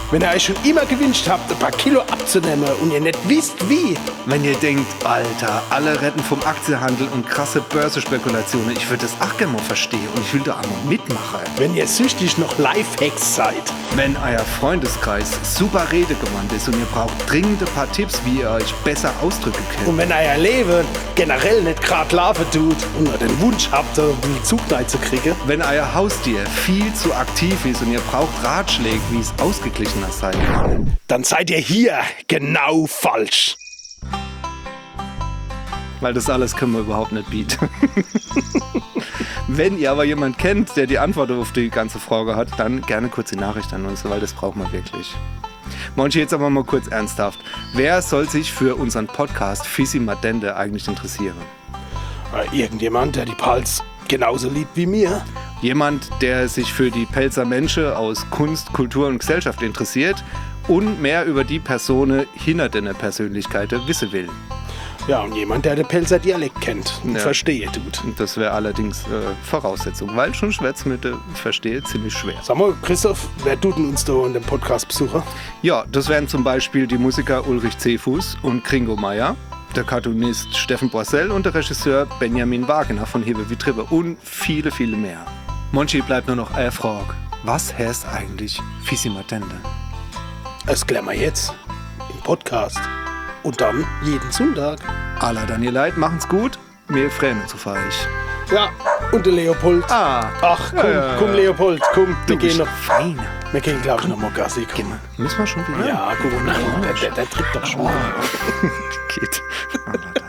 Wenn ihr euch schon immer gewünscht habt, ein paar Kilo abzunehmen und ihr nicht wisst wie. Wenn ihr denkt, Alter, alle retten vom Aktienhandel und krasse Börsenspekulationen, ich würde das auch gerne mal verstehen und ich will da auch mal mitmachen. Wenn ihr süchtig noch Lifehacks seid. Wenn euer Freundeskreis super redegewandt ist und ihr braucht dringend ein paar Tipps, wie ihr euch besser ausdrücken könnt. Und wenn euer Leben generell nicht gerade laufen tut und ihr den Wunsch habt, einen Zug zu kriegen. Wenn euer Haustier viel zu aktiv ist und ihr braucht Ratschläge, wie es ausgeglichener sein kann. Dann seid ihr hier genau falsch. Weil das alles können wir überhaupt nicht bieten. Wenn ihr aber jemanden kennt, der die Antwort auf die ganze Frage hat, dann gerne kurz die Nachricht an uns, weil das brauchen wir wirklich. Monchi, jetzt aber mal kurz ernsthaft. Wer soll sich für unseren Podcast Fissi Madende eigentlich interessieren? Irgendjemand, der die Pals genauso liebt wie mir. Jemand, der sich für die Pelzer Menschen aus Kunst, Kultur und Gesellschaft interessiert und mehr über die Personen hinter den Persönlichkeiten wissen will. Ja, und jemand, der den Pelzer Dialekt kennt und verstehe tut. Und das wäre allerdings Voraussetzung, weil schon Schwätz mit der Verstehe ziemlich schwer. Sag mal, Christoph, wer tut denn uns da in dem Podcast besuchen? Ja, das wären zum Beispiel die Musiker Ulrich Zefus und Gringo Meier, der Cartoonist Steffen Boissel und der Regisseur Benjamin Wagner von Hebe wie Tribbe und viele, viele mehr. Monchi, bleibt nur noch eine Frage. Was heißt eigentlich Fissi Madende? Das klären wir jetzt im Podcast. Und dann jeden Sonntag. Alla dann ihr Leid, machen's gut. Wir freuen uns auf euch. Ja, und der Leopold. Ah. Ach, komm Leopold, komm. Wir gehen noch. Feiner. Wir gehen, glaube ich, noch mal Gassi. Gehen wir. Müssen wir schon wieder? Ja, guck mal, der trinkt doch schon mal. Geht.